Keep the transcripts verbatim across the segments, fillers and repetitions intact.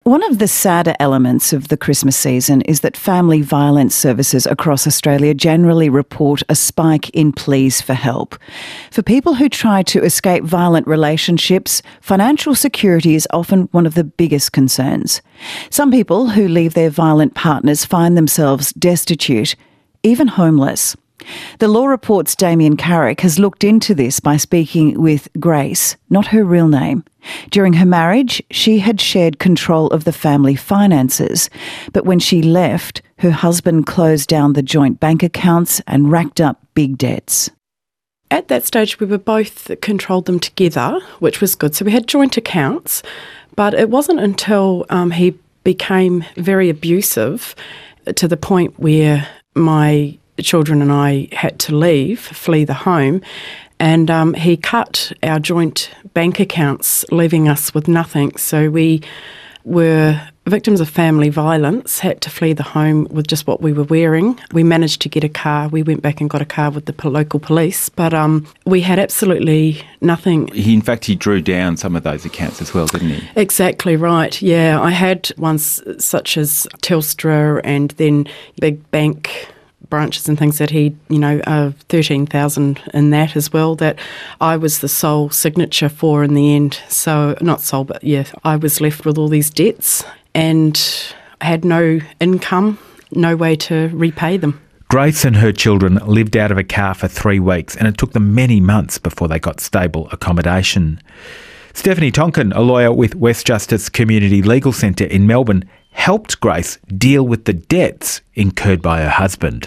One of the sadder elements of the Christmas season is that family violence services across Australia generally report a spike in pleas for help. For people who try to escape violent relationships, financial security is often one of the biggest concerns. Some people who leave their violent partners find themselves destitute, even homeless. The Law Report's Damien Carrick has looked into this by speaking with Grace, not her real name. During her marriage, she had shared control of the family finances, but when she left, her husband closed down the joint bank accounts and racked up big debts. At that stage, we were both controlled them together, which was good. So we had joint accounts, but it wasn't until um, he became very abusive to the point where my children and I had to leave, flee the home, and um, he cut our joint bank accounts, leaving us with nothing. So we were victims of family violence, had to flee the home with just what we were wearing. We managed to get a car. We went back and got a car with the po- local police, but um, we had absolutely nothing. He, in fact, he drew down some of those accounts as well, didn't he? Exactly right, yeah. I had ones such as Telstra and then big bank branches and things that he, you know, uh, thirteen thousand in that as well, that I was the sole signature for in the end. So, not sole, but yeah, I was left with all these debts and had no income, no way to repay them. Grace and her children lived out of a car for three weeks and it took them many months before they got stable accommodation. Stephanie Tonkin, a lawyer with West Justice Community Legal Centre in Melbourne, helped Grace deal with the debts incurred by her husband.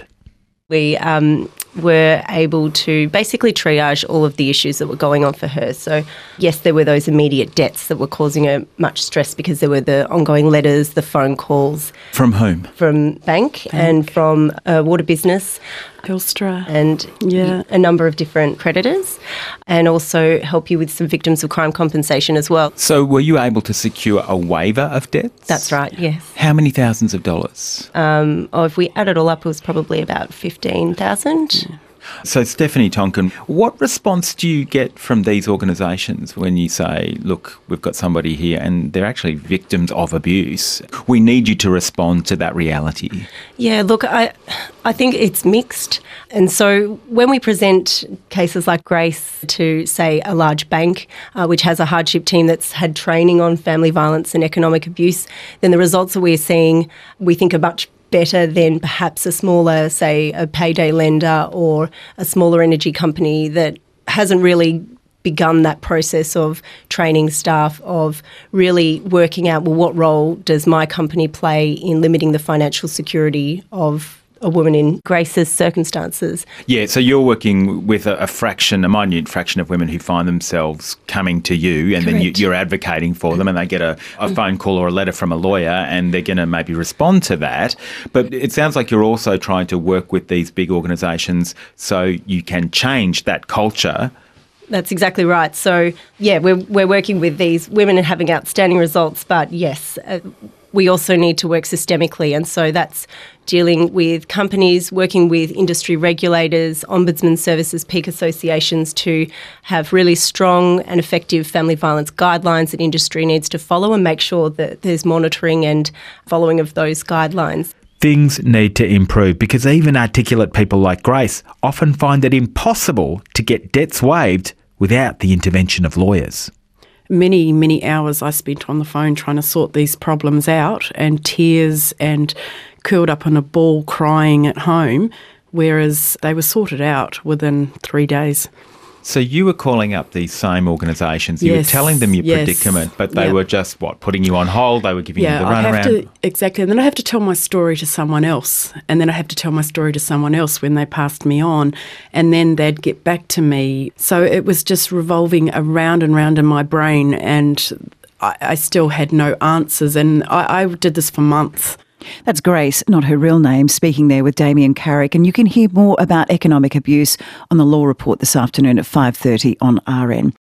We um, were able to basically triage all of the issues that were going on for her. So, yes, there were those immediate debts that were causing her much stress because there were the ongoing letters, the phone calls. From whom? From bank, bank. and from a water business. Telstra. And yeah. a number of different creditors, and also help you with some victims of crime compensation as well. So were you able to secure a waiver of debts? That's right, yes. How many thousands of dollars? Um, oh, if we add it all up, it was probably about fifteen thousand. Yeah. So, Stephanie Tonkin, what response do you get from these organisations when you say, look, we've got somebody here and they're actually victims of abuse? We need you to respond to that reality. Yeah, look, I I think it's mixed. And so when we present cases like Grace to, say, a large bank, uh, which has a hardship team that's had training on family violence and economic abuse, then the results that we're seeing, we think, are much better than perhaps a smaller, say, a payday lender or a smaller energy company that hasn't really begun that process of training staff, of really working out, well, what role does my company play in limiting the financial security of a woman in Grace's circumstances. Yeah, so you're working with a, a fraction, a minute fraction of women who find themselves coming to you, and Correct. Then you, you're advocating for them, and they get a, a phone call or a letter from a lawyer, and they're going to maybe respond to that. But it sounds like you're also trying to work with these big organisations so you can change that culture. That's exactly right. So, yeah, we're we're working with these women and having outstanding results, but yes, uh, we also need to work systemically, and so that's dealing with companies, working with industry regulators, ombudsman services, peak associations to have really strong and effective family violence guidelines that industry needs to follow and make sure that there's monitoring and following of those guidelines. Things need to improve because even articulate people like Grace often find it impossible to get debts waived without the intervention of lawyers. Many, many hours I spent on the phone trying to sort these problems out, and tears and curled up in a ball crying at home, whereas they were sorted out within three days. So you were calling up these same organisations, you yes, were telling them your yes, predicament, but they yep. were just, what, putting you on hold, they were giving yeah, you the I have runaround? To, exactly, and then I have to tell my story to someone else, and then I have to tell my story to someone else when they passed me on, and then they'd get back to me. So it was just revolving around and round in my brain, and I, I still had no answers, and I, I did this for months. That's Grace, not her real name, speaking there with Damien Carrick. And you can hear more about economic abuse on the Law Report this afternoon at five thirty on R N.